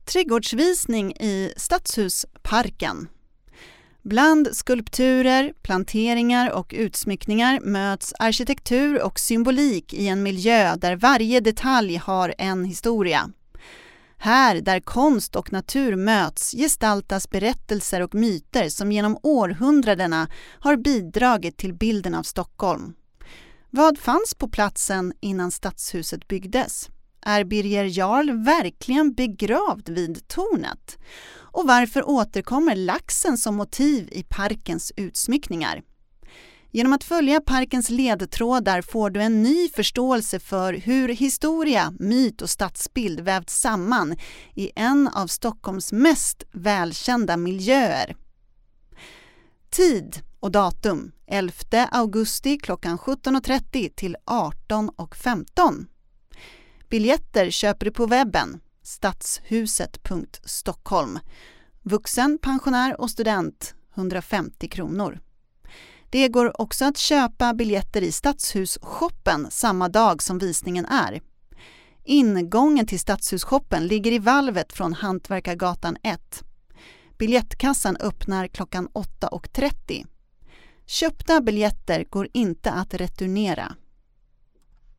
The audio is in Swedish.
Trädgårdsvisning i Stadshusparken. Bland skulpturer, planteringar och utsmyckningar möts arkitektur och symbolik i en miljö där varje detalj har en historia. Här, där konst och natur möts, gestaltas berättelser och myter som genom århundradena har bidragit till bilden av Stockholm. Vad fanns på platsen innan stadshuset byggdes? Är Birger Jarl verkligen begravd vid tornet? Och varför återkommer laxen som motiv i parkens utsmyckningar? Genom att följa parkens ledtrådar får du en ny förståelse för hur historia, myt och stadsbild vävts samman i en av Stockholms mest välkända miljöer. Tid och datum 11 augusti klockan 17.30 till 18.15. Biljetter köper du på webben stadshuset.stockholm. Vuxen, pensionär och student 150 kronor. Det går också att köpa biljetter i Stadshusshoppen samma dag som visningen är. Ingången till Stadshusshoppen ligger i valvet från Hantverkargatan 1. Biljettkassan öppnar klockan 8.30. Köpta biljetter går inte att returnera.